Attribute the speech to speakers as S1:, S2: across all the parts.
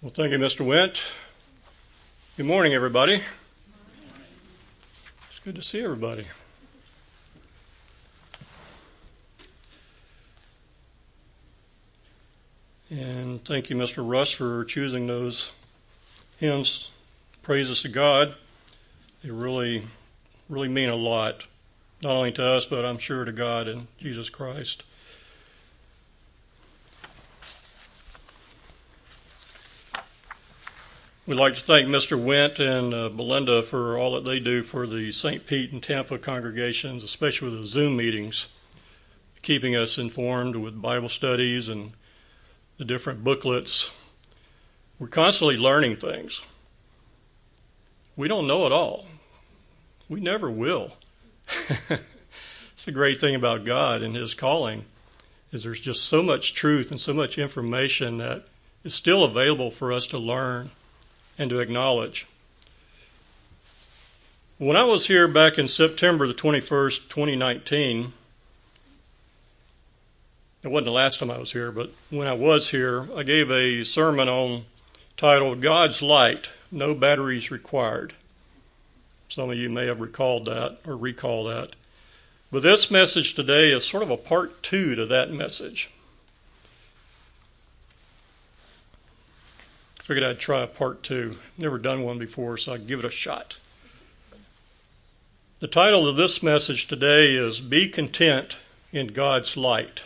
S1: Well, thank you, Mr. Went. Good morning, everybody. It's good to see everybody. And thank you, Mr. Russ, for choosing those hymns, praises to God. They really mean a lot, not only to us, but I'm sure to God and Jesus Christ. We'd like to thank Mr. Went and Belinda for all that they do for the St. Pete and Tampa congregations, especially with the Zoom meetings, keeping us informed with Bible studies and the different booklets. We're constantly learning things. We don't know it all. We never will. It's the great thing about God and His calling, is there's just so much truth and so much information that is still available for us to learn and to acknowledge. When I was here back in September the 21st, 2019, it wasn't the last time I was here, but when I was here, I gave a sermon titled God's Light, No Batteries Required. Some of you may have recalled that or recall that. But this message today is sort of a part 2 to that message. Figured I'd try a part 2. Never done one before, so I'd give it a shot. The title of this message today is Be Content in God's Light.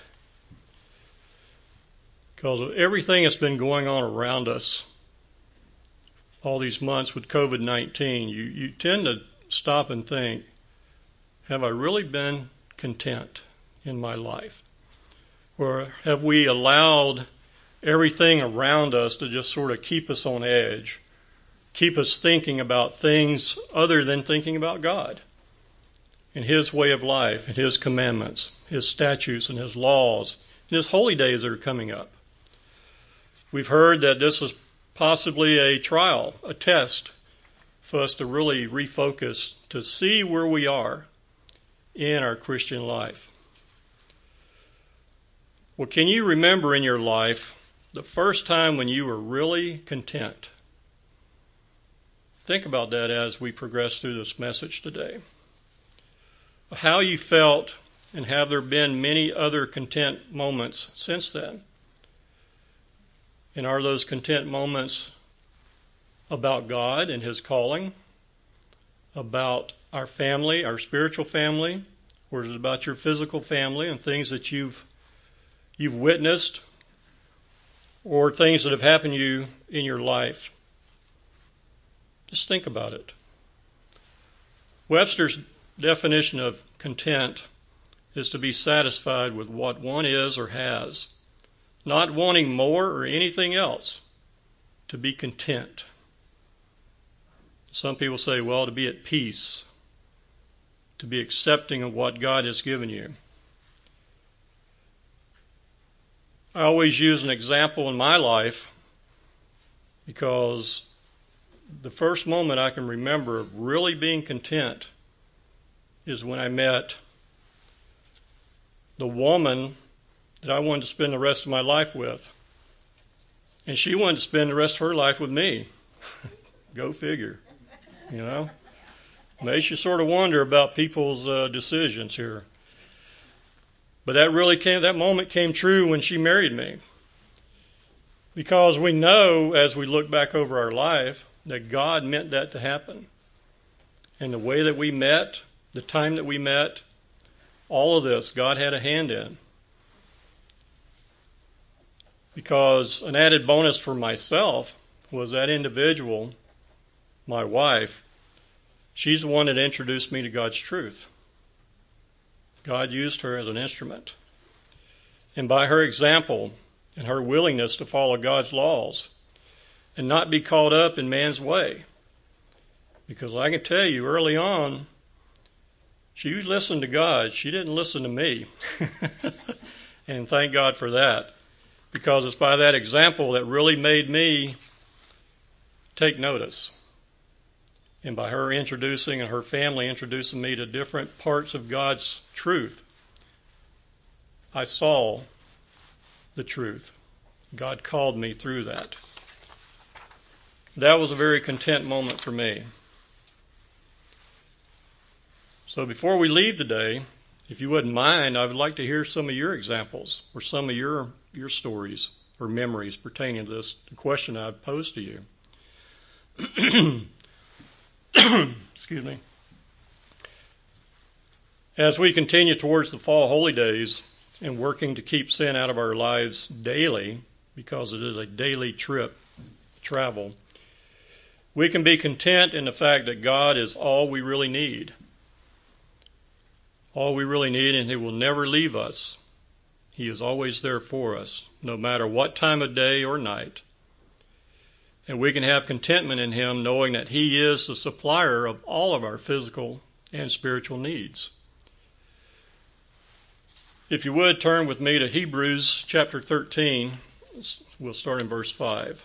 S1: Because of everything that's been going on around us all these months with COVID-19, you tend to stop and think, have I really been content in my life? Or have we allowed everything around us to just sort of keep us on edge, keep us thinking about things other than thinking about God and His way of life and His commandments, His statutes and His laws, and His holy days that are coming up? We've heard that this is possibly a trial, a test for us to really refocus, to see where we are in our Christian life. Well, can you remember in your life the first time when you were really content? Think about that as we progress through this message today. How you felt, and have there been many other content moments since then? And are those content moments about God and His calling, about our family, our spiritual family, or is it about your physical family and things that you've witnessed, or things that have happened to you in your life? Just think about it. Webster's definition of content is to be satisfied with what one is or has, not wanting more or anything else, to be content. Some people say, well, to be at peace, to be accepting of what God has given you. I always use an example in my life because the first moment I can remember of really being content is when I met the woman that I wanted to spend the rest of my life with. And she wanted to spend the rest of her life with me. Go figure, you know. Makes you sort of wonder about people's decisions here. But that moment came true when she married me. Because we know, as we look back over our life, that God meant that to happen. And the way that we met, the time that we met, all of this, God had a hand in. Because an added bonus for myself was that individual, my wife, she's the one that introduced me to God's truth. God used her as an instrument. And by her example and her willingness to follow God's laws and not be caught up in man's way. Because I can tell you early on, she listened to God. She didn't listen to me. And thank God for that. Because it's by that example that really made me take notice. And by her introducing and her family introducing me to different parts of God's truth, I saw the truth. God called me through that. that was a very content moment for me. So before we leave today, if you wouldn't mind, I would like to hear some of your examples or some of your stories or memories pertaining to this question I've posed to you. Excuse me. As we continue towards the fall holy days and working to keep sin out of our lives daily, because it is a daily travel, we can be content in the fact that God is all we really need. All we really need, and He will never leave us. He is always there for us, no matter what time of day or night. And we can have contentment in Him, knowing that He is the supplier of all of our physical and spiritual needs. If you would, turn with me to Hebrews chapter 13. We'll start in verse 5.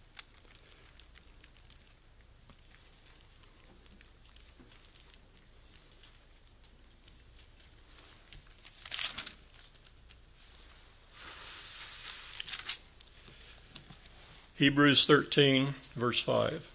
S1: Hebrews 13, verse 5.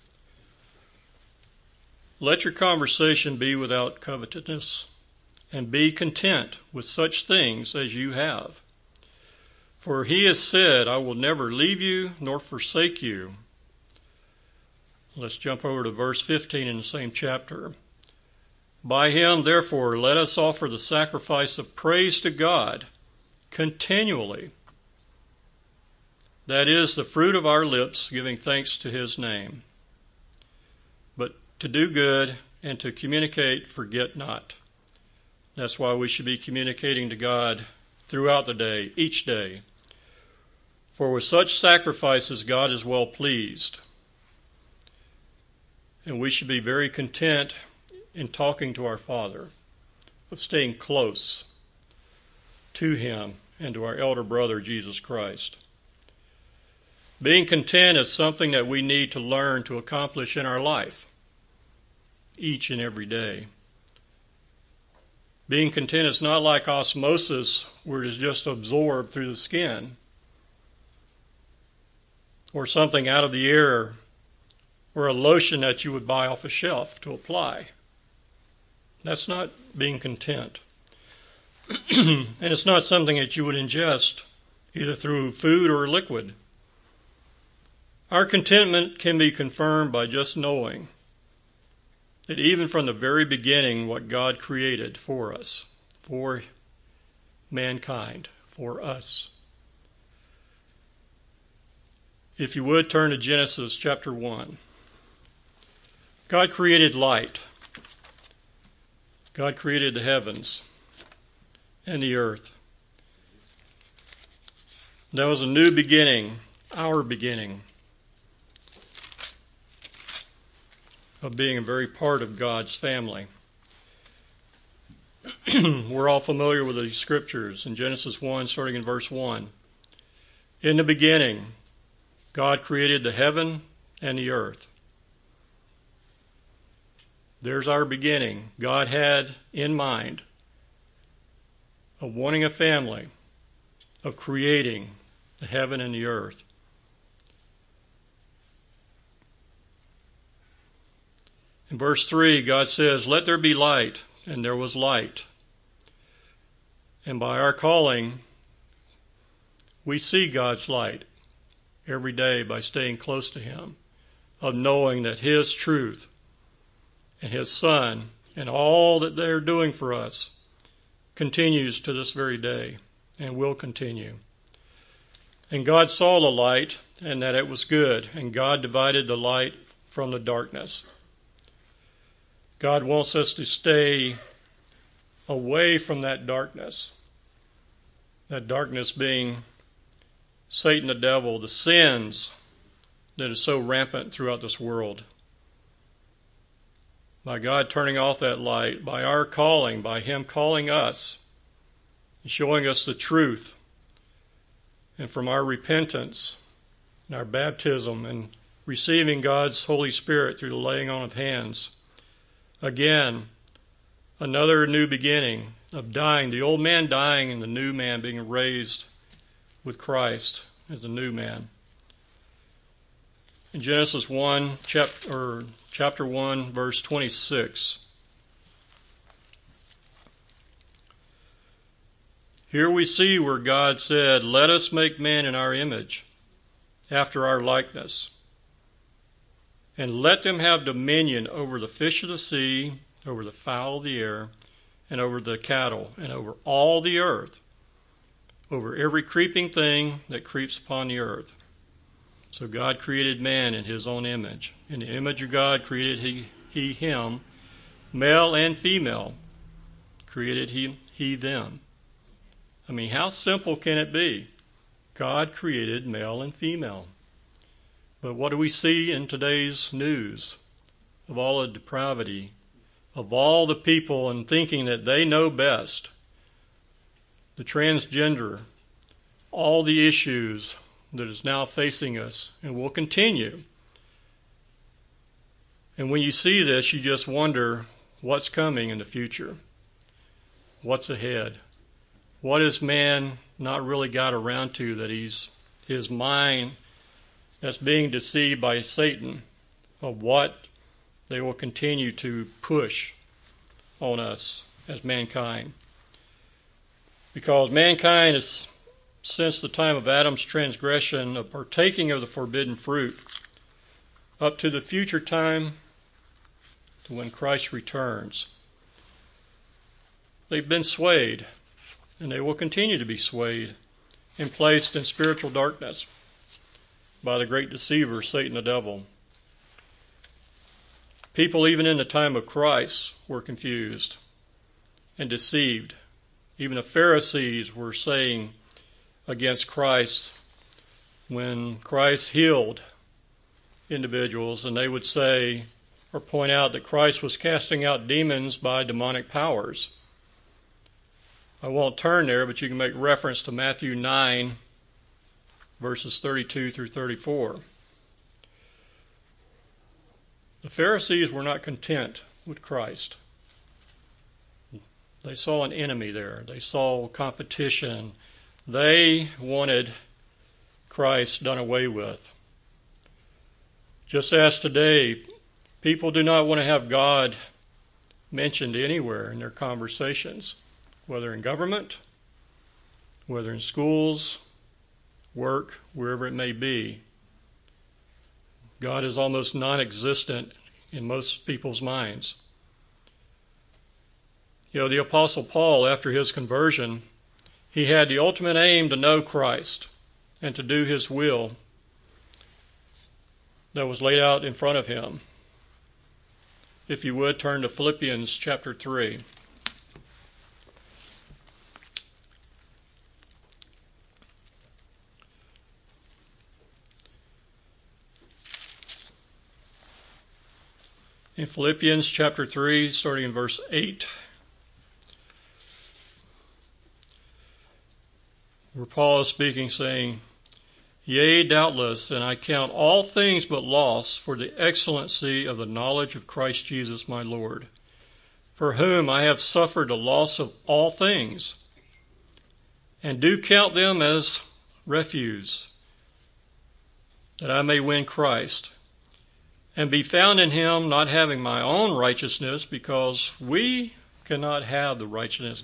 S1: Let your conversation be without covetousness, and be content with such things as you have. For He has said, I will never leave you nor forsake you. Let's jump over to verse 15 in the same chapter. By Him, therefore, let us offer the sacrifice of praise to God continually. That is the fruit of our lips, giving thanks to His name. But to do good and to communicate, forget not. That's why we should be communicating to God throughout the day, each day. For with such sacrifices, God is well pleased. And we should be very content in talking to our Father, of staying close to Him and to our elder brother, Jesus Christ. Being content is something that we need to learn to accomplish in our life, each and every day. Being content is not like osmosis, where it is just absorbed through the skin, or something out of the air, or a lotion that you would buy off a shelf to apply. That's not being content. And it's not something that you would ingest, either through food or liquid. Our contentment can be confirmed by just knowing that even from the very beginning, what God created for us, for mankind, for us. If you would, turn to Genesis chapter 1. God created light. God created the heavens and the earth. That was a new beginning, our beginning, of being a very part of God's family. We're all familiar with these scriptures in Genesis 1, starting in verse 1. In the beginning, God created the heaven and the earth. There's our beginning. God had in mind of wanting a family, of creating the heaven and the earth. In verse 3, God says, let there be light, and there was light. And by our calling, we see God's light every day by staying close to Him, of knowing that His truth and His Son and all that they're doing for us continues to this very day and will continue. And God saw the light and that it was good, and God divided the light from the darkness. God wants us to stay away from that darkness being Satan, the devil, the sins that is so rampant throughout this world. By God turning off that light, by our calling, by Him calling us, showing us the truth, and from our repentance and our baptism and receiving God's Holy Spirit through the laying on of hands, again, another new beginning of dying, the old man dying and the new man being raised with Christ as the new man. in Genesis 1, chapter 1, verse 26. Here we see where God said, "Let us make man in our image, after our likeness, and let them have dominion over the fish of the sea, over the fowl of the air, and over the cattle, and over all the earth, over every creeping thing that creeps upon the earth." So God created man in his own image. In the image of God created he him, male and female created he them. I mean, how simple can it be? God created male and female. But what do we see in today's news of all the depravity, of all the people and thinking that they know best, the transgender, all the issues that is now facing us and will continue. And when you see this, you just wonder what's coming in the future. What's ahead? What has man not really got around to that his mind that's being deceived by Satan of what they will continue to push on us as mankind? Because mankind is, since the time of Adam's transgression of partaking of the forbidden fruit, up to the future time to when Christ returns, they've been swayed, and they will continue to be swayed and placed in spiritual darkness by the great deceiver, Satan the devil. People even in the time of Christ were confused and deceived. Even the Pharisees were saying against Christ when Christ healed individuals, and they would say or point out that Christ was casting out demons by demonic powers. I won't turn there, but you can make reference to Matthew 9, verses 32 through 34. The Pharisees were not content with Christ. They saw an enemy there. They saw competition. They wanted Christ done away with. Just as today, people do not want to have God mentioned anywhere in their conversations, whether in government, whether in schools, work, wherever it may be. God is almost non-existent in most people's minds. You know, the Apostle Paul, after his conversion, he had the ultimate aim to know Christ and to do his will that was laid out in front of him. If you would, turn to Philippians chapter 3. In Philippians chapter 3, starting in verse 8, where Paul is speaking, saying, "Yea, doubtless, and I count all things but loss for the excellency of the knowledge of Christ Jesus my Lord, for whom I have suffered the loss of all things, and do count them as refuse, that I may win Christ, and be found in him, not having my own righteousness," because we cannot have the righteousness.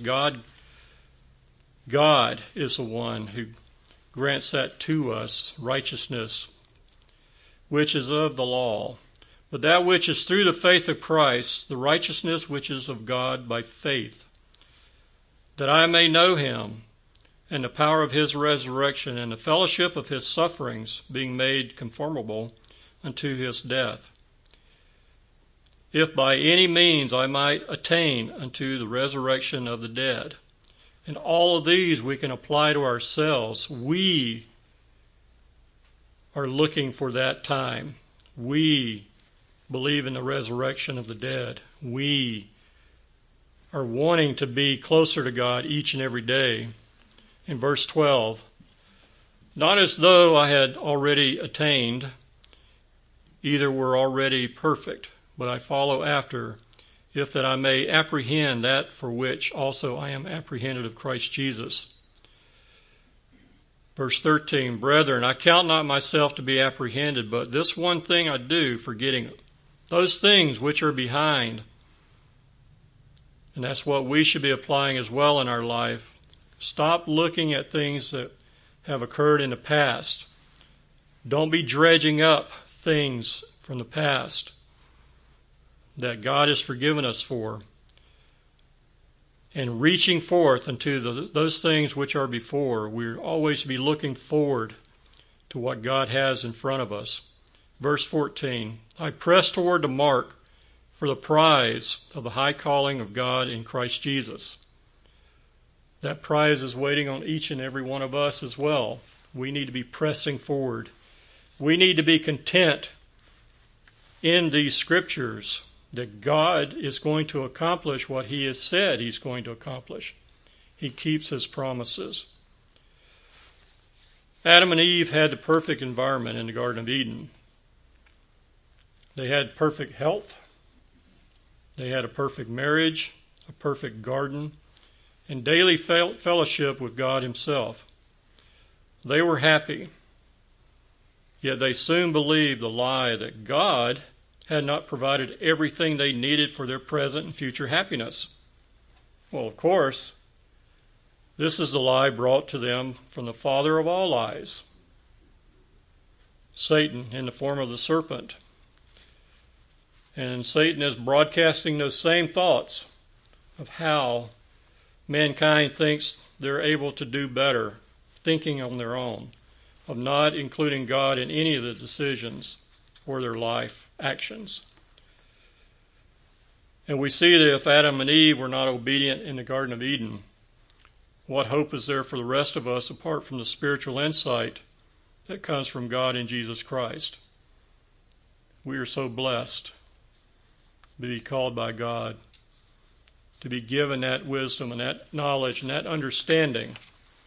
S1: God is the one who grants that to us, righteousness, which is of the law. But that which is through the faith of Christ, the righteousness which is of God by faith, that I may know him, and the power of his resurrection, and the fellowship of his sufferings, being made conformable unto his death, if by any means I might attain unto the resurrection of the dead. And all of these we can apply to ourselves. We are looking for that time. We believe in the resurrection of the dead. We are wanting to be closer to God each and every day. In verse 12, "Not as though I had already attained, either were already perfect, but I follow after, if that I may apprehend that for which also I am apprehended of Christ Jesus." Verse 13, Brethren, I count not myself to be apprehended, but this one thing I do, forgetting those things which are behind. And that's what we should be applying as well in our life. Stop looking at things that have occurred in the past. Don't be dredging up things from the past that God has forgiven us for, and reaching forth unto those things which are before. We're always to be looking forward to what God has in front of us. Verse 14, I press toward the mark for the prize of the high calling of God in Christ Jesus. That prize is waiting on each and every one of us as well. We need to be pressing forward. We need to be content in these scriptures that God is going to accomplish what He has said He's going to accomplish. He keeps His promises. Adam and Eve had the perfect environment in the Garden of Eden. They had perfect health. They had a perfect marriage, a perfect garden, and daily fellowship with God Himself. They were happy, yet they soon believed the lie that God had not provided everything they needed for their present and future happiness. Well, of course, this is the lie brought to them from the father of all lies, Satan, in the form of the serpent. And Satan is broadcasting those same thoughts of how mankind thinks they're able to do better, thinking on their own, of not including God in any of the decisions or their life actions. And we see that if Adam and Eve were not obedient in the Garden of Eden, what hope is there for the rest of us apart from the spiritual insight that comes from God in Jesus Christ? We are so blessed to be called by God, to be given that wisdom and that knowledge and that understanding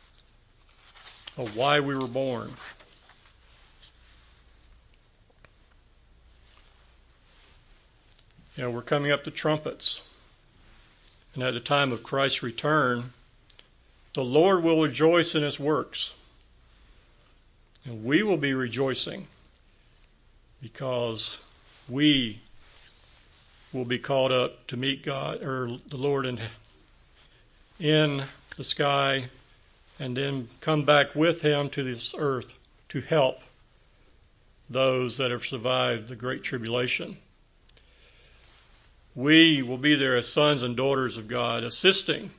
S1: of why we were born. You know, we're coming up to trumpets. And at the time of Christ's return, the Lord will rejoice in His works. And we will be rejoicing because we will be called up to meet God, or the Lord in the sky, and then come back with Him to this earth to help those that have survived the Great Tribulation. We will be there as sons and daughters of God, assisting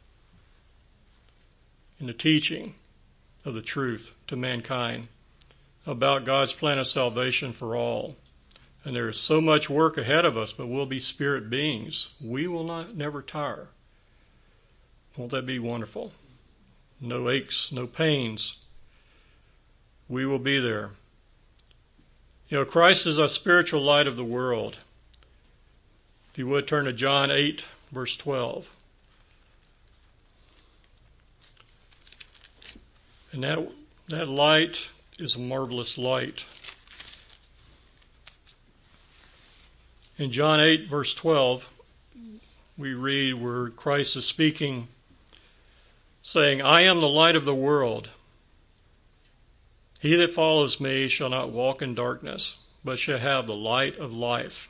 S1: in the teaching of the truth to mankind about God's plan of salvation for all. And there is so much work ahead of us, but we'll be spirit beings. We will never tire. Won't that be wonderful? No aches, no pains. We will be there. You know, Christ is a spiritual light of the world. If you would, turn to John 8, verse 12. And that light is a marvelous light. In John 8, verse 12, we read where Christ is speaking, saying, I am the light of the world. He that follows me shall not walk in darkness, but shall have the light of life.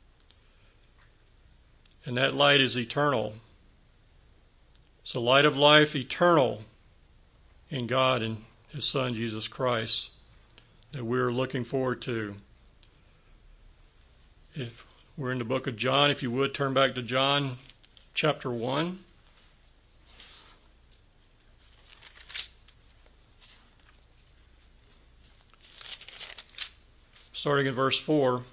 S1: And that light is eternal. It's the light of life, eternal in God and His Son, Jesus Christ, that we're looking forward to. If we're in the book of John, if you would, turn back to John chapter 1. Starting in verse 4.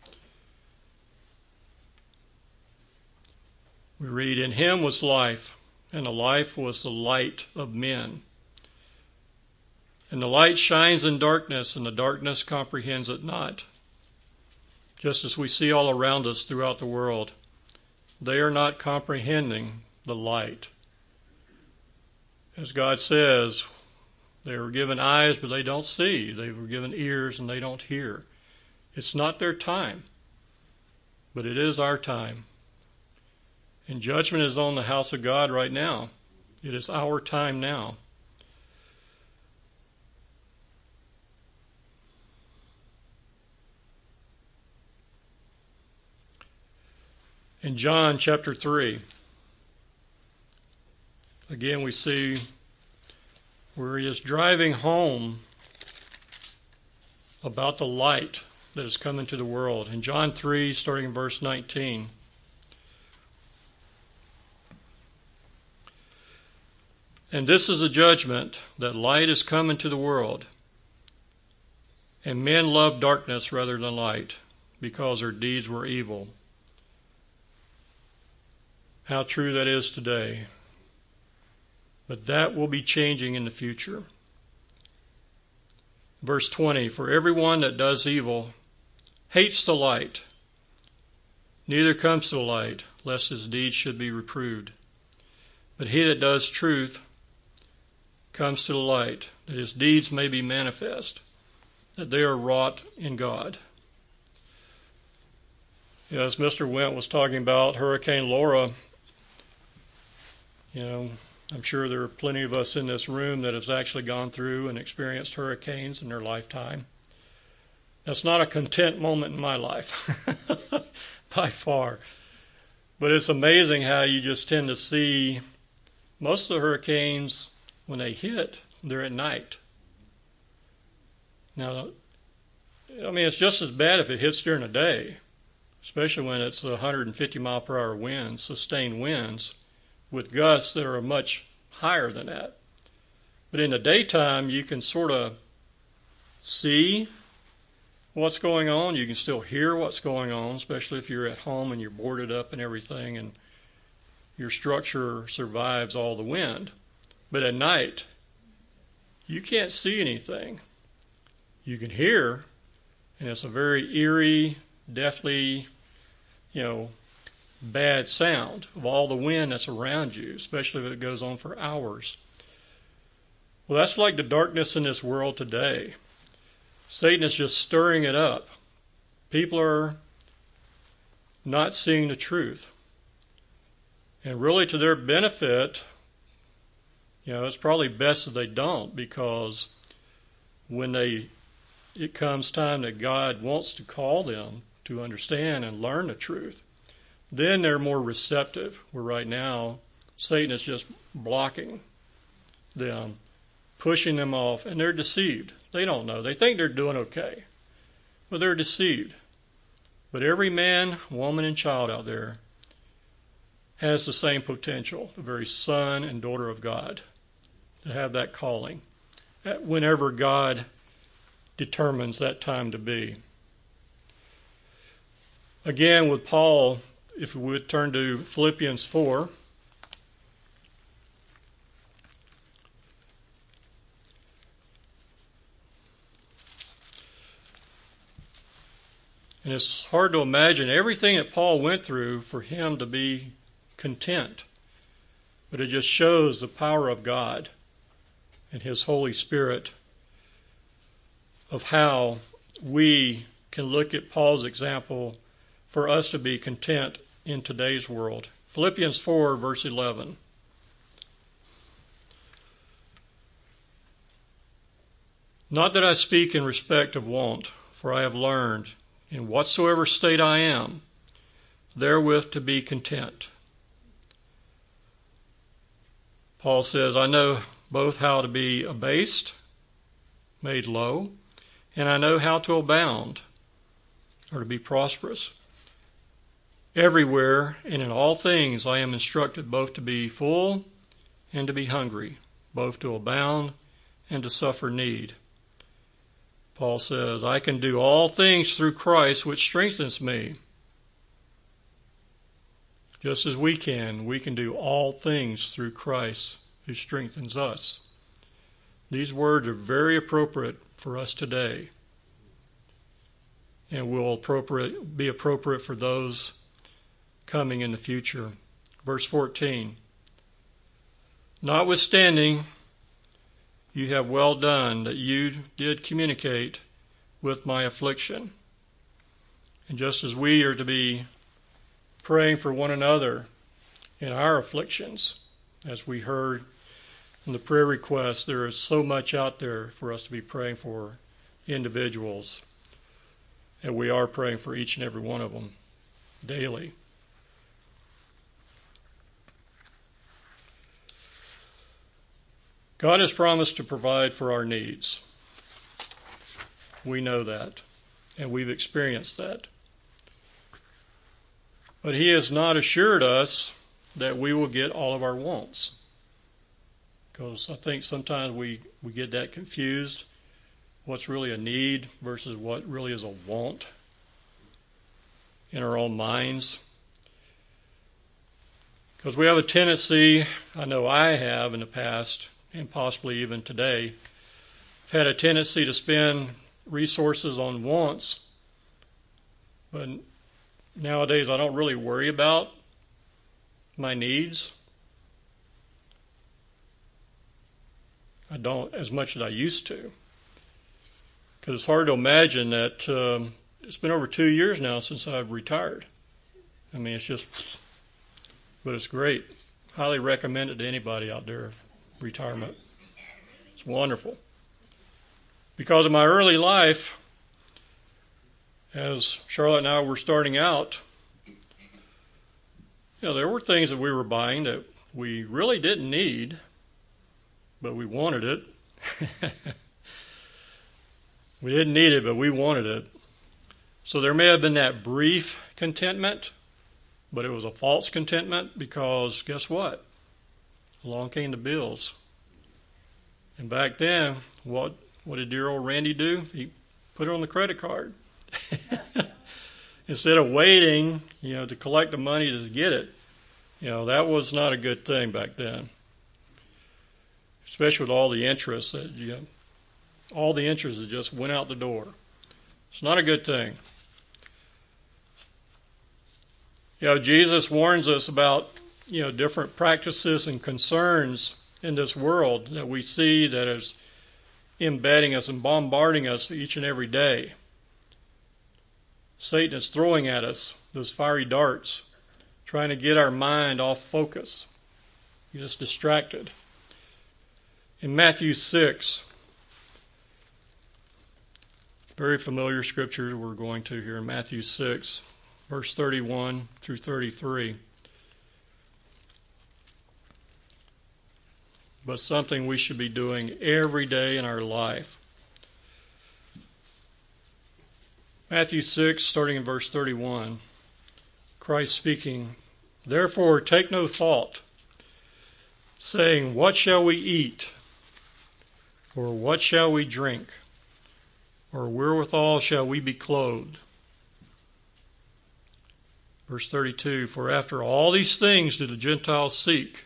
S1: We read, In Him was life, and the life was the light of men. And the light shines in darkness, and the darkness comprehends it not. Just as we see all around us throughout the world, they are not comprehending the light. As God says, they were given eyes, but they don't see. They were given ears, and they don't hear. It's not their time, but it is our time. And judgment is on the house of God right now. It is our time now. In John chapter 3, again we see where he is driving home about the light that has come into the world. In John 3, starting in verse 19. And this is a judgment, that light is come into the world, and men love darkness rather than light, because their deeds were evil. How true that is today. But that will be changing in the future. Verse 20, for everyone that does evil hates the light, neither comes to the light, lest his deeds should be reproved. But he that does truth comes to the light, that his deeds may be manifest, that they are wrought in God. As Mr. Went was talking about Hurricane Laura, I'm sure there are plenty of us in this room that has actually gone through and experienced hurricanes in their lifetime. That's not a content moment in my life, by far. But it's amazing how you just tend to see most of the hurricanes, when they hit, they're at night. Now, it's just as bad if it hits during the day, especially when it's 150 mile per hour winds, sustained winds, with gusts that are much higher than that. But in the daytime, you can sort of see what's going on. You can still hear what's going on, especially if you're at home and you're boarded up and everything, and your structure survives all the wind. But at night, you can't see anything. You can hear, and it's a very eerie, deathly, bad sound of all the wind that's around you, especially if it goes on for hours. Well, that's like the darkness in this world today. Satan is just stirring it up. People are not seeing the truth. And really to their benefit, it's probably best that they don't, because when it comes time that God wants to call them to understand and learn the truth, then they're more receptive. Where right now, Satan is just blocking them, pushing them off, and they're deceived. They don't know. They think they're doing okay, but they're deceived. But every man, woman, and child out there has the same potential, the very son and daughter of God, to have that calling whenever God determines that time to be. Again, with Paul, if we would turn to Philippians 4. And it's hard to imagine everything that Paul went through for him to be content. But it just shows the power of God and His Holy Spirit of how we can look at Paul's example for us to be content in today's world. Philippians 4, verse 11. Not that I speak in respect of want, for I have learned, in whatsoever state I am, therewith to be content. Paul says, I know both how to be abased, made low, and I know how to abound, or to be prosperous. Everywhere and in all things I am instructed both to be full and to be hungry, both to abound and to suffer need. Paul says, I can do all things through Christ which strengthens me. Just as we can do all things through Christ who strengthens us. These words are very appropriate for us today, and will be appropriate for those coming in the future. Verse 14. Notwithstanding, you have well done that you did communicate with my affliction. And just as we are to be praying for one another in our afflictions, as we heard in the prayer request, there is so much out there for us to be praying for individuals. And we are praying for each and every one of them daily. God has promised to provide for our needs. We know that, and we've experienced that. But He has not assured us that we will get all of our wants. Because I think sometimes we get that confused. What's really a need versus what really is a want in our own minds. Because we have a tendency, I know I have in the past, and possibly even today, I've had a tendency to spend resources on wants, but nowadays I don't really worry about my needs. I don't as much as I used to. Because it's hard to imagine that it's been over 2 years now since I've retired. I mean, it's just, but it's great. Highly recommend it to anybody out there, retirement. It's wonderful. Because of my early life, as Charlotte and I were starting out, there were things that we were buying that we really didn't need, but we wanted it. We didn't need it, but we wanted it. So there may have been that brief contentment, but it was a false contentment because guess what? Along came the bills. And back then, what did dear old Randy do? He put it on the credit card. Instead of waiting, to collect the money to get it. That was not a good thing back then. Especially with all the interest that all the interest that just went out the door. It's not a good thing. Jesus warns us about, different practices and concerns in this world that we see that is embedding us and bombarding us each and every day. Satan is throwing at us those fiery darts, trying to get our mind off focus, get us distracted. In Matthew 6, very familiar scripture we're going to here in Matthew 6, verse 31 through 33. But something we should be doing every day in our life. Matthew 6, starting in verse 31, Christ speaking, "Therefore take no thought, saying, what shall we eat? Or what shall we drink? Or wherewithal shall we be clothed?" Verse 32, "For after all these things do the Gentiles seek.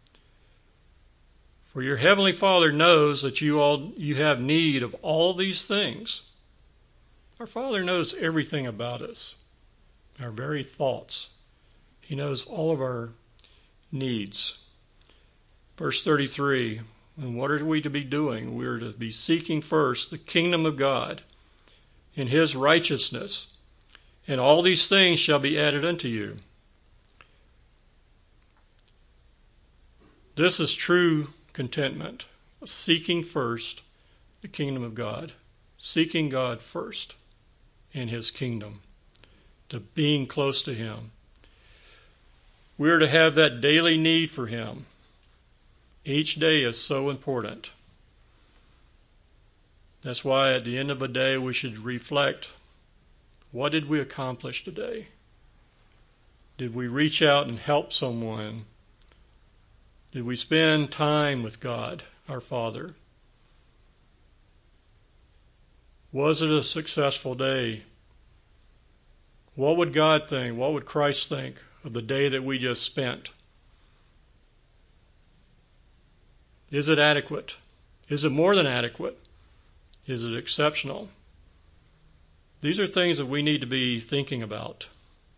S1: For your heavenly Father knows that you have need of all these things." Our Father knows everything about us, our very thoughts. He knows all of our needs. Verse 33, and what are we to be doing? We are to be seeking first the kingdom of God and His righteousness, and all these things shall be added unto you. This is true contentment, seeking first the kingdom of God, seeking God first in His kingdom, to being close to Him. We are to have that daily need for Him. Each day is so important. That's why at the end of a day we should reflect, what did we accomplish today? Did we reach out and help someone? Did we spend time with God, our Father? Was it a successful day? What would God think? What would Christ think of the day that we just spent? Is it adequate? Is it more than adequate? Is it exceptional? These are things that we need to be thinking about.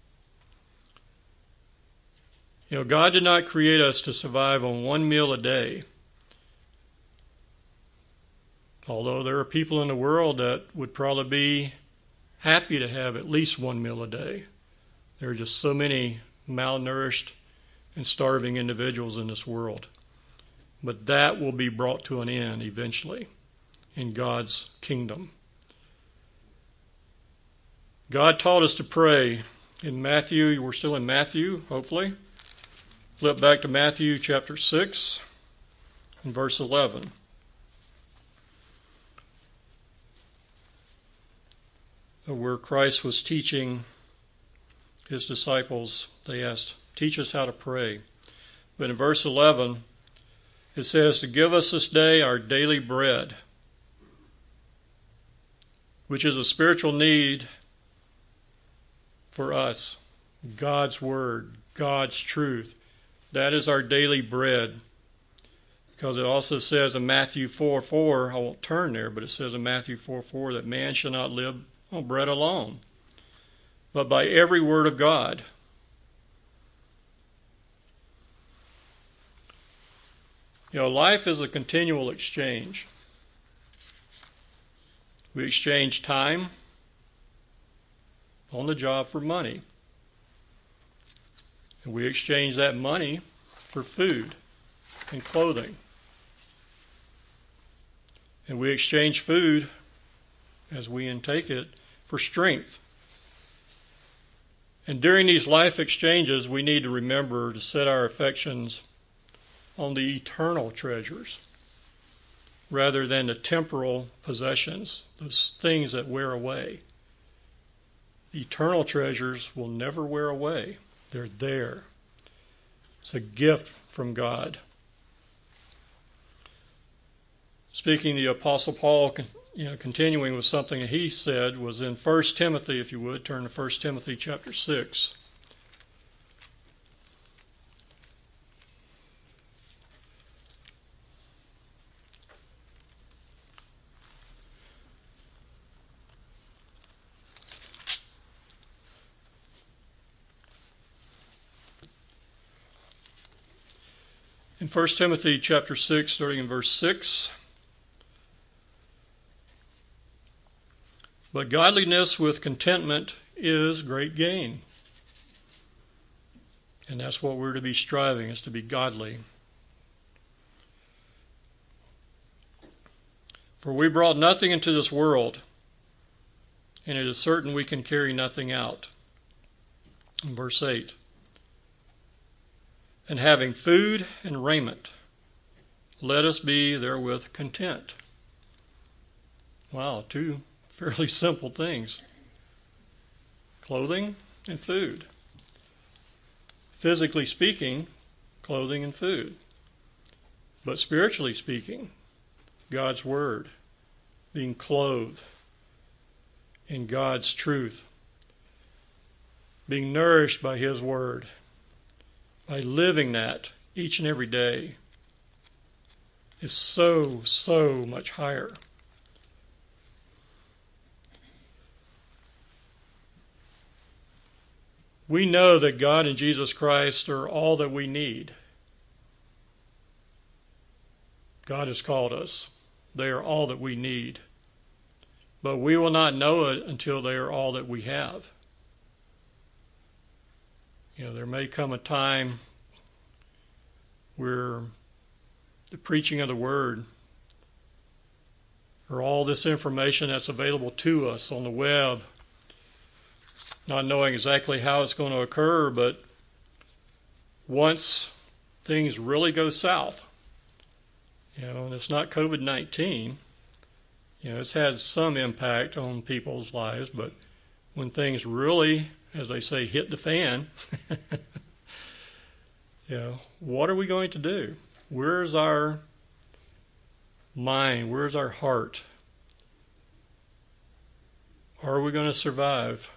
S1: God did not create us to survive on one meal a day. Although there are people in the world that would probably be happy to have at least one meal a day. There are just so many malnourished and starving individuals in this world. But that will be brought to an end eventually in God's kingdom. God taught us to pray in Matthew. We're still in Matthew, hopefully. Flip back to Matthew chapter 6, in verse 11. Where Christ was teaching his disciples, they asked, "Teach us how to pray." But in verse 11, it says, "To give us this day our daily bread," which is a spiritual need for us. God's Word, God's truth. That is our daily bread. Because it also says in Matthew 4:4, I won't turn there, but it says in Matthew 4:4 that man shall not live on bread alone, but by every word of God. Life is a continual exchange. We exchange time on the job for money. And we exchange that money for food and clothing. And we exchange food, as we intake it, for strength. And during these life exchanges, we need to remember to set our affections on the eternal treasures rather than the temporal possessions, those things that wear away. The eternal treasures will never wear away. They're there. It's a gift from God. Speaking, the Apostle Paul, continuing with something that he said, was in 1 Timothy, if you would, turn to 1 Timothy chapter 6. In 1 Timothy chapter 6, starting in verse 6, "But godliness with contentment is great gain." And that's what we're to be striving, is to be godly. "For we brought nothing into this world, and it is certain we can carry nothing out." In verse 8, "And having food and raiment, let us be therewith content." Wow, two fairly simple things. Clothing and food. Physically speaking, clothing and food. But spiritually speaking, God's Word, being clothed in God's truth, being nourished by His Word, by living that each and every day, is so, so much higher. We know that God and Jesus Christ are all that we need. God has called us. They are all that we need. But we will not know it until they are all that we have. There may come a time where the preaching of the Word, or all this information that's available to us on the web, not knowing exactly how it's going to occur, but once things really go south, and it's not COVID-19, it's had some impact on people's lives, but when things really, as they say, hit the fan, what are we going to do? Where's our mind? Where's our heart? Are we going to survive?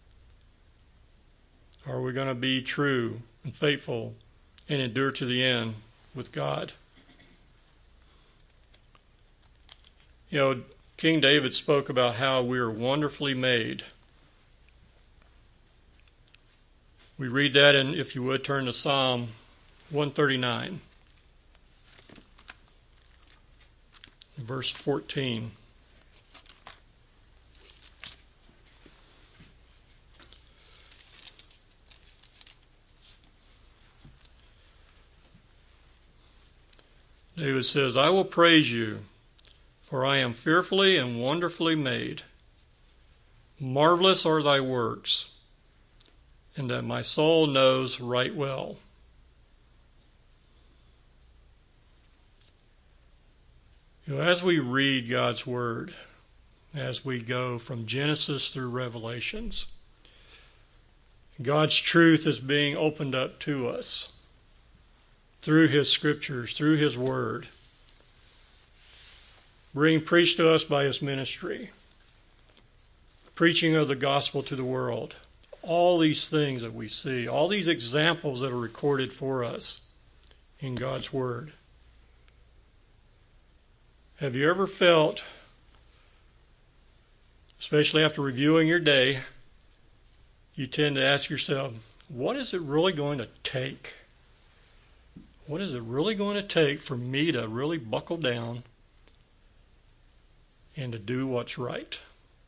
S1: Are we going to be true and faithful and endure to the end with God? King David spoke about how we are wonderfully made. We read that, and if you would, turn to Psalm 139, verse 14. David says, "I will praise you, for I am fearfully and wonderfully made. Marvelous are thy works, and that my soul knows right well." As we read God's Word, as we go from Genesis through Revelations, God's truth is being opened up to us through His Scriptures, through His Word, being preached to us by His ministry, preaching of the gospel to the world. All these things that we see, all these examples that are recorded for us in God's Word. Have you ever felt, especially after reviewing your day, you tend to ask yourself, what is it really going to take? What is it really going to take for me to really buckle down and to do what's right?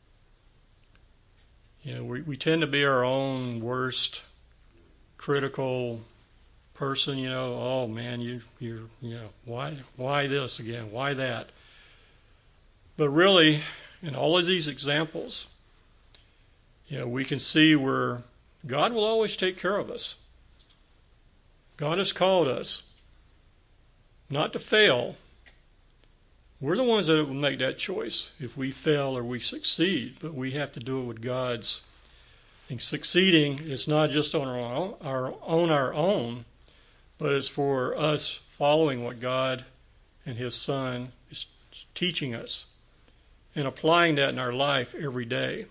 S1: We tend to be our own worst critical person. Oh man, why this again? Why that? But really, in all of these examples, we can see where God will always take care of us. God has called us not to fail. We're the ones that will make that choice if we fail or we succeed, but we have to do it with God's. And succeeding is not just on our own, but it's for us following what God and His Son is teaching us and applying that in our life every day.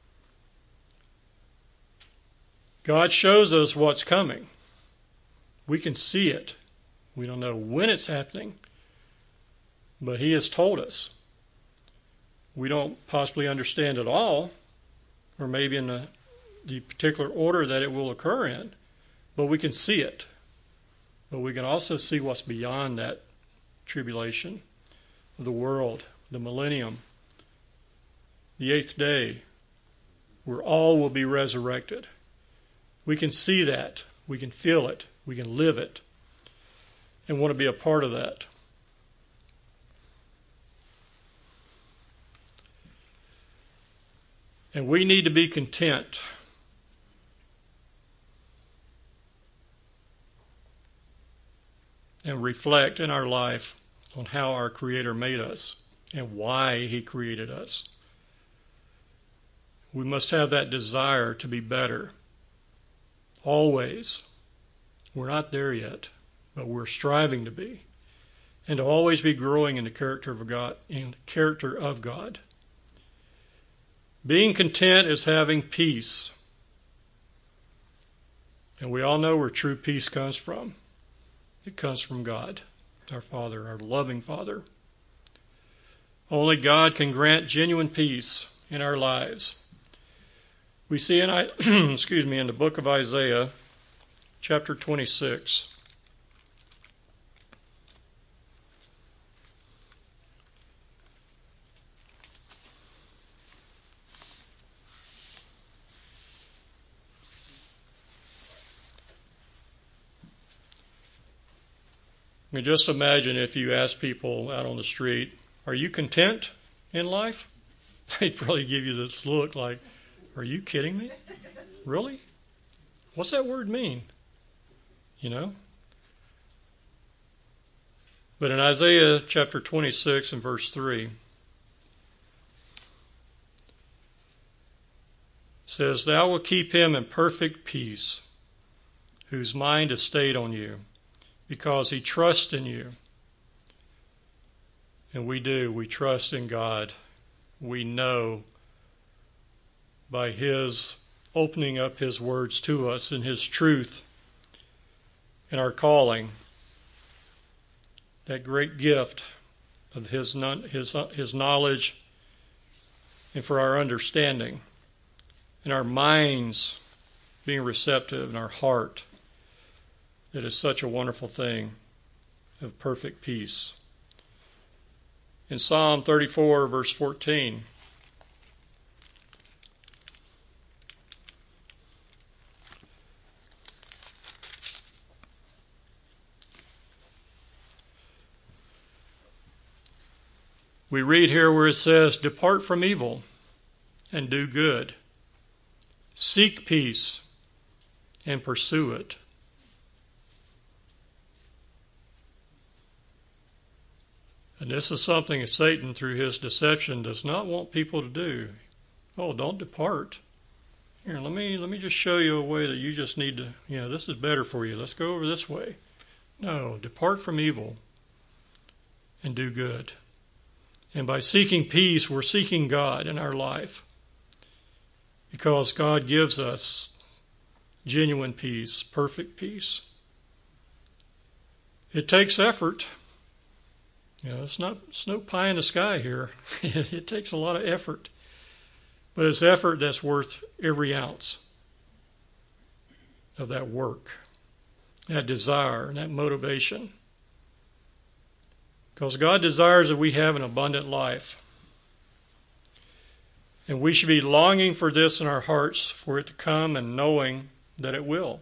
S1: God shows us what's coming. We can see it. We don't know when it's happening, but He has told us. We don't possibly understand it all, or maybe in the particular order that it will occur in, but we can see it. But we can also see what's beyond that tribulation of the world, the millennium, the 8th day, where all will be resurrected. We can see that. We can feel it. We can live it and want to be a part of that. And we need to be content. And reflect in our life on how our Creator made us and why He created us. We must have that desire to be better. Always. We're not there yet, but we're striving to be. And to always be growing in the character of God. Being content is having peace. And we all know where true peace comes from. It comes from God, our Father, our loving Father. Only God can grant genuine peace in our lives. We see in in the book of Isaiah, chapter 26. I mean, just imagine if you ask people out on the street, are you content in life? They'd probably give you this look like, are you kidding me? Really? What's that word mean? But in Isaiah chapter 26 and verse 3, it says, Thou wilt keep him in perfect peace, whose mind is stayed on you, because he trusts in you. And we do. We trust in God. We know by His opening up His words to us and His truth and our calling, that great gift of His knowledge and for our understanding and our minds being receptive and our heart. It is such a wonderful thing of perfect peace. In Psalm 34, verse 14, we read here where it says, Depart from evil and do good. Seek peace and pursue it. And this is something that Satan, through his deception, does not want people to do. Oh, don't depart. Here, let me just show you a way that you just need to, this is better for you. Let's go over this way. No, depart from evil and do good. And by seeking peace, we're seeking God in our life. Because God gives us genuine peace, perfect peace. It takes effort. It's no pie in the sky here. It takes a lot of effort. But it's effort that's worth every ounce of that work, that desire, and that motivation. Because God desires that we have an abundant life. And we should be longing for this in our hearts, for it to come, and knowing that it will.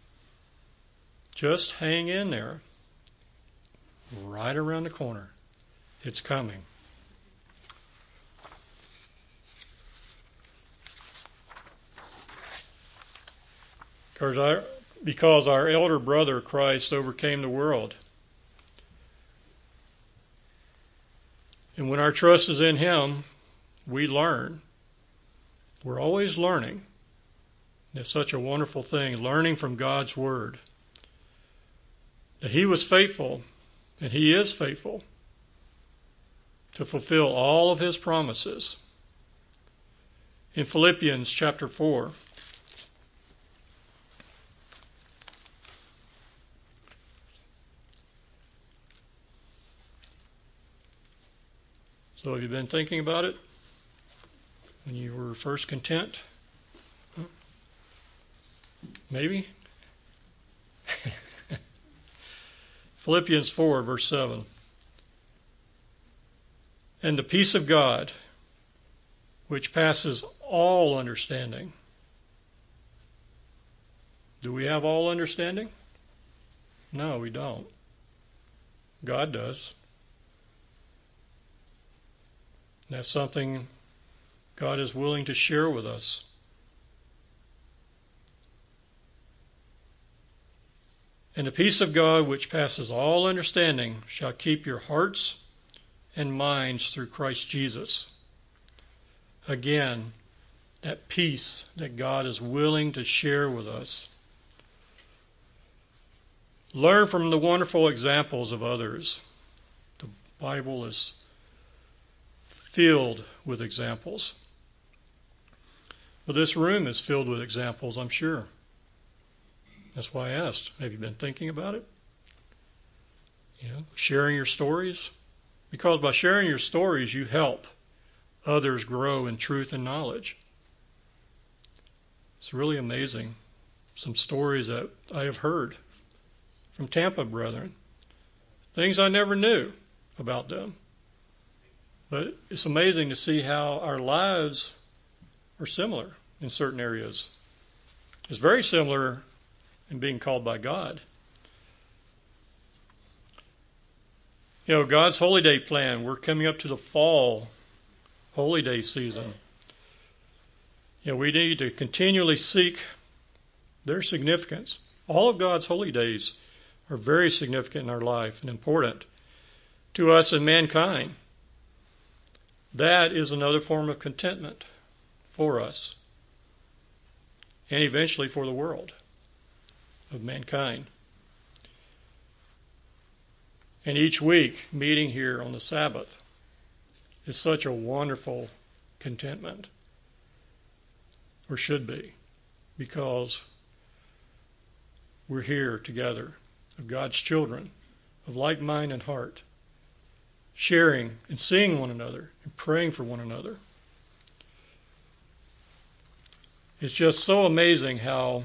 S1: Just hang in there. Right around the corner. It's coming. Because our elder brother Christ overcame the world. And when our trust is in him, we learn. We're always learning. It's such a wonderful thing, learning from God's Word. That he was faithful, and he is faithful, to fulfill all of his promises. In Philippians chapter 4, so have you been thinking about it when you were first content? Huh? Maybe? Philippians 4, verse 7. And the peace of God, which passes all understanding. Do we have all understanding? No, we don't. God does. That's something God is willing to share with us. And the peace of God, which passes all understanding, shall keep your hearts and minds through Christ Jesus. Again, that peace that God is willing to share with us. Learn from the wonderful examples of others. The Bible is filled with examples. Well, this room is filled with examples, I'm sure. That's why I asked, have you been thinking about it? Sharing your stories? Because by sharing your stories, you help others grow in truth and knowledge. It's really amazing. Some stories that I have heard from Tampa brethren. Things I never knew about them. But it's amazing to see how our lives are similar in certain areas. It's very similar in being called by God. God's Holy Day plan, we're coming up to the fall Holy Day season. We need to continually seek their significance. All of God's holy days are very significant in our life and important to us and mankind. That is another form of contentment for us and eventually for the world of mankind. And each week, meeting here on the Sabbath is such a wonderful contentment, or should be, because we're here together, of God's children, of like mind and heart, sharing and seeing one another and praying for one another. It's just so amazing how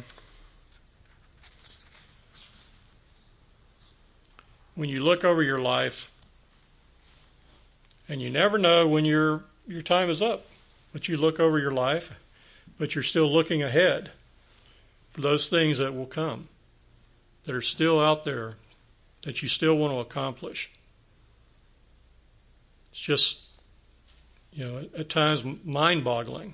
S1: when you look over your life, and you never know when your time is up, but you look over your life, but you're still looking ahead for those things that will come, that are still out there, that you still want to accomplish. It's just, at times mind-boggling.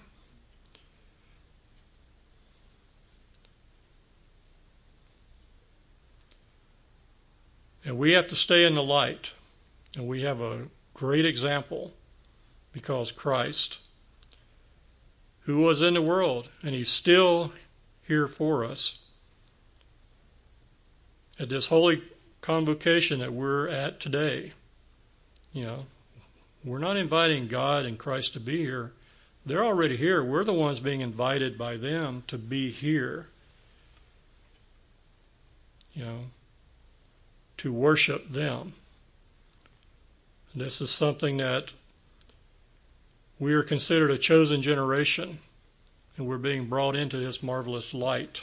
S1: And we have to stay in the light And we have a great example because Christ, who was in the world, and he's still here for us, at this holy convocation that we're at today, we're not inviting God and Christ to be here. They're already here. We're the ones being invited by them to be here, to worship them. And this is something that we are considered a chosen generation, and we're being brought into this marvelous light.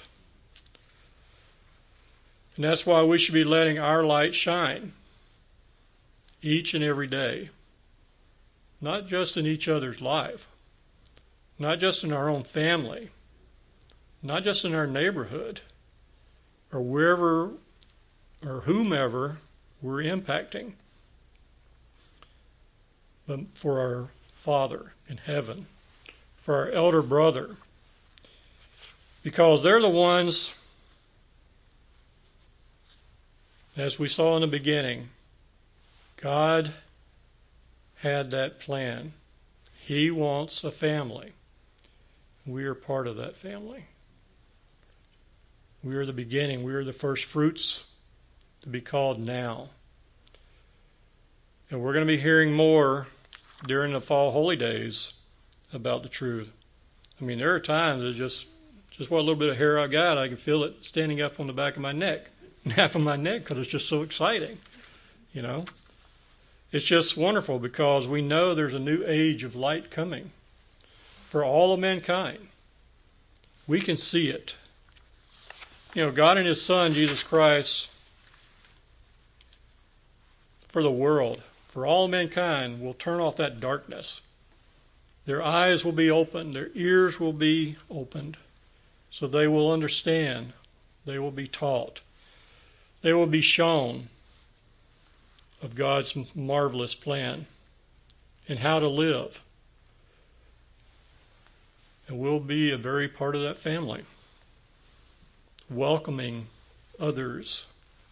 S1: And that's why we should be letting our light shine each and every day, not just in each other's life, not just in our own family, not just in our neighborhood, or wherever or whomever we're impacting, but for our Father in heaven, for our elder brother, because they're the ones, as we saw in the beginning, God had that plan. He wants a family. We are part of that family. We are the beginning. We are the first fruits to be called now. And we're going to be hearing more during the fall holy days about the truth. I mean, there are times that just what little bit of hair I got, I can feel it standing up on the back of my neck, half of my neck, because it's just so exciting, It's just wonderful because we know there's a new age of light coming for all of mankind. We can see it. God and His Son, Jesus Christ, for the world, for all mankind, will turn off that darkness. Their eyes will be opened, their ears will be opened, so they will understand, they will be taught, they will be shown of God's marvelous plan and how to live. And we'll be a very part of that family, welcoming others.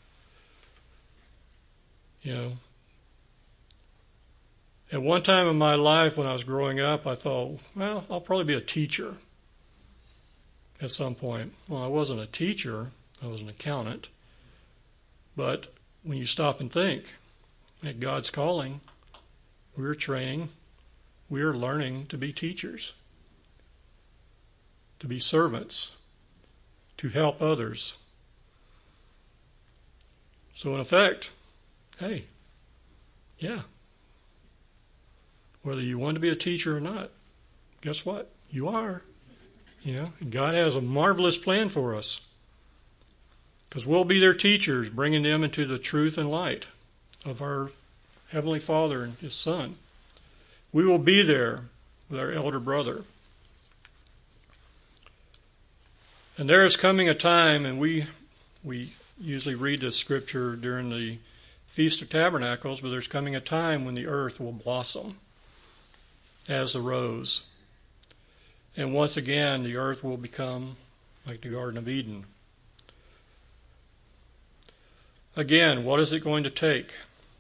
S1: At one time in my life when I was growing up, I thought, well, I'll probably be a teacher at some point. Well, I wasn't a teacher, I was an accountant. But when you stop and think, at God's calling, we're training, we're learning to be teachers, to be servants, to help others. So in effect, hey, yeah, whether you want to be a teacher or not, guess what? You are. God has a marvelous plan for us, because we'll be their teachers, bringing them into the truth and light of our Heavenly Father and His Son. We will be there with our elder brother. And there is coming a time, and we usually read this scripture during the Feast of Tabernacles, but there's coming a time when the earth will blossom as a rose. And once again, the earth will become like the Garden of Eden. Again, what is it going to take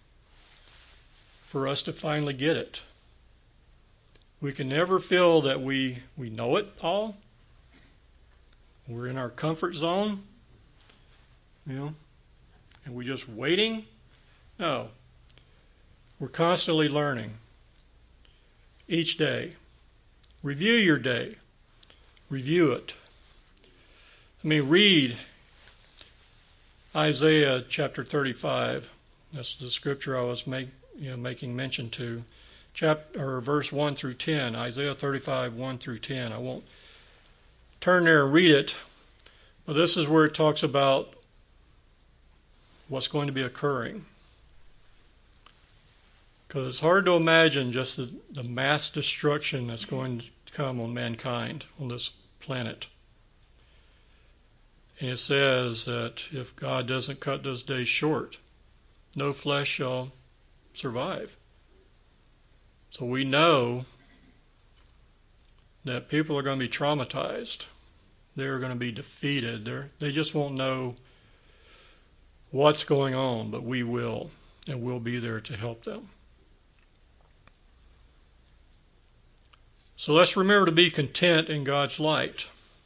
S1: for us to finally get it? We can never feel that we know it all. We're in our comfort zone, and we're just waiting. No. We're constantly learning each day. Review your day. Review it. Read Isaiah chapter 35. That's the scripture I was making mention to. Verse 1 through 10. Isaiah 35, 1 through 10. I won't turn there and read it, but this is where it talks about what's going to be occurring. Because it's hard to imagine just the mass destruction that's going to come on mankind, on this planet. And it says that if God doesn't cut those days short, no flesh shall survive. So we know that people are going to be traumatized. They're going to be defeated. They just won't know what's going on, but we will. and we'll be there to help them. So let's remember to be content in God's light,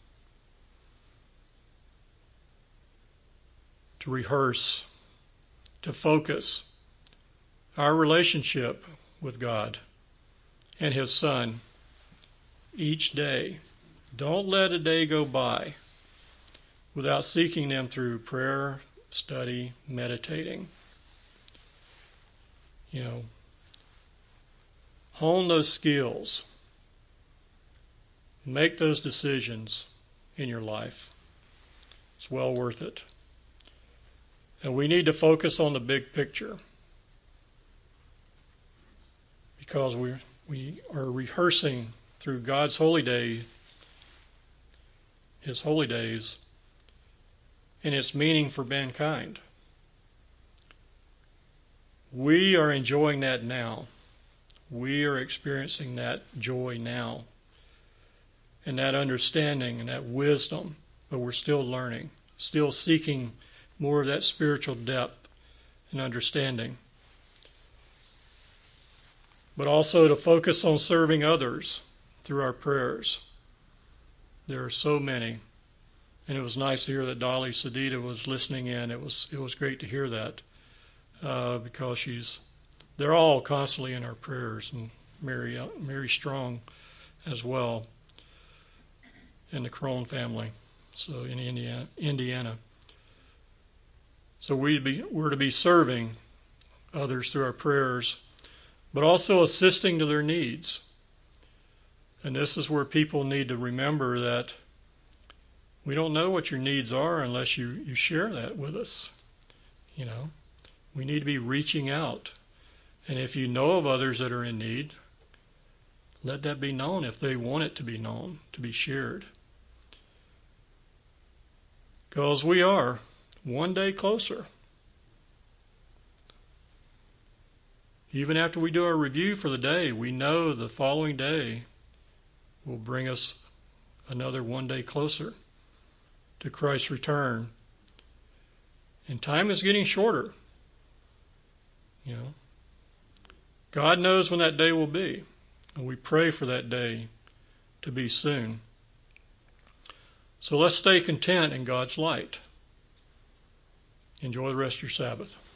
S1: to rehearse, to focus our relationship with God and His Son each day. Don't let a day go by without seeking them through prayer, study, meditating. Hone those skills. Make those decisions in your life. It's well worth it. And we need to focus on the big picture, because we are rehearsing through God's holy day, His holy days, and its meaning for mankind. We are enjoying that now. We are experiencing that joy now, and that understanding and that wisdom, but we're still learning, still seeking more of that spiritual depth and understanding. But also to focus on serving others through our prayers. There are so many. And it was nice to hear that Dolly Sedita was listening in. It was great to hear that, because they're all constantly in our prayers, and Mary Strong as well, and the Crone family, so in Indiana. So we're to be serving others through our prayers, but also assisting to their needs. And this is where people need to remember that we don't know what your needs are unless you share that with us. We need to be reaching out. And if you know of others that are in need, let that be known if they want it to be known, to be shared. Because we are one day closer. Even after we do our review for the day, we know the following day will bring us another one day closer to Christ's return. And time is getting shorter. God knows when that day will be, and we pray for that day to be soon. So let's stay content in God's light. Enjoy the rest of your Sabbath.